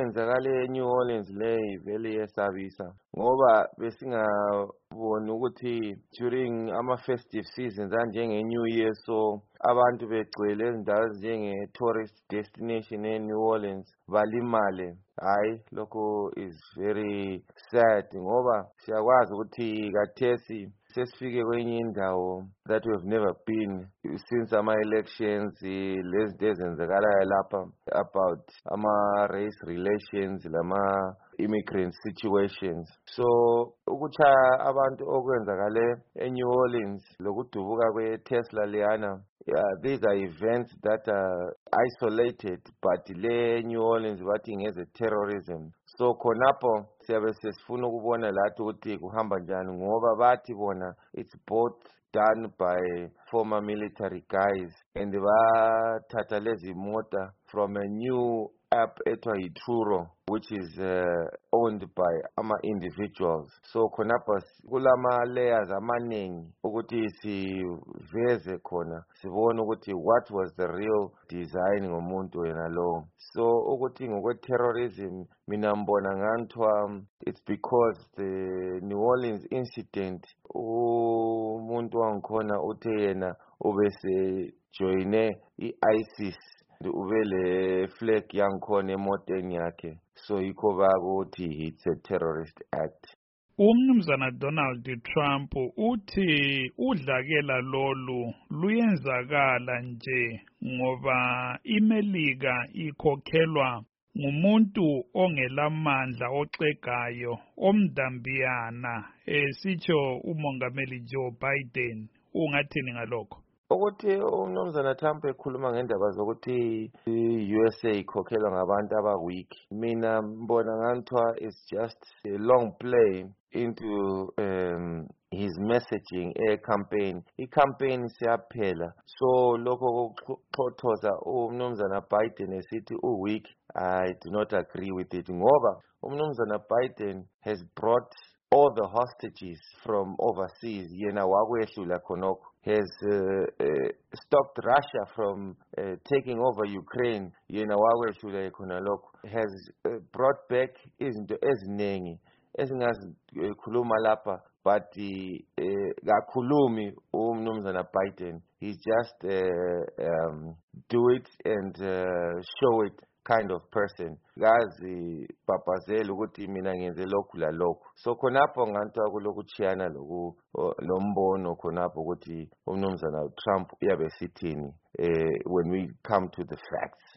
yenzakale eNew Orleans le vele yesabisa ngoba besingaboni ukuthi during ama-festive seasons anjenge-New Year so abantu begcwele ezindawo njenge-tourist destination eNew Orleans balimale. Hayi, lokho is very sad ngoba siyakwazi ukuthi kathesi sesifike kwenye indawo that we have never been since ama-elections lezi ezenzakalayo lapha about ama-race relations lama-immigrant situations. So ukuchaya abantu okwenzakale eNew Orleans lokudubuka kwe-Tesla leyana, these are events that are isolated, but le New Orleans bathi ngeze terrorism. So khonapho siyabe sesifuna ukubona lathi ukuthi kuhamba njani ngoba bathi bona it's both done by former military guys and bathatha lezi mota from a new app etwa Truro, which is owned by ama-individuals. So khonapha kulama layers amaningi ukuthi siveze khona sibone ukuthi what was the real design ngomuntu yena lo. So ukuthi ngokwe-terrorism mina mbona nganthiwa it's because the New Orleans incident umuntu wangikhona uthe yena ubese joine i-ISIS ubele flag yangikhona emoteni yakhe, so yikho bakuthi it's a terrorist act. Umnumzana Donald Trump uthi udlakela lolu luyenzakala nje ngoba iMelika ikhokhelwa ngumuntu ongelamandla oxegayo omdambiyana sitsho umongameli Joe Biden. Ungathini ngalokho? Ukuthi umnumzana Trump ekhuluma ngendaba zokuthi i-USA ikhokhelwa ngabantu aba-weak, mina mbona nganthiwa it's just a long play into his messaging campaign. I-campaign siyaphela, so lokho kuxhothoza umnumzana Biden esithi u-weak, I do not agree with it ngoba umnumzana Biden has brought all the hostages from overseas, yena wakwehlula khonokho, has stopped Russia from taking over Ukraine, yena wakwehlula khona lokho, has brought back izinto eziningi esingazikhuluma lapha, but kakhulumi umnumzana Biden. He just do it and show it kind of person. Gazi papazela ukuthi mina ngenze lokhu la lokhu. So khonapho nganthiwa kulokuchiyana lombono khonapho ukuthi umnumzana Trump uyabe sithini when we come to the facts.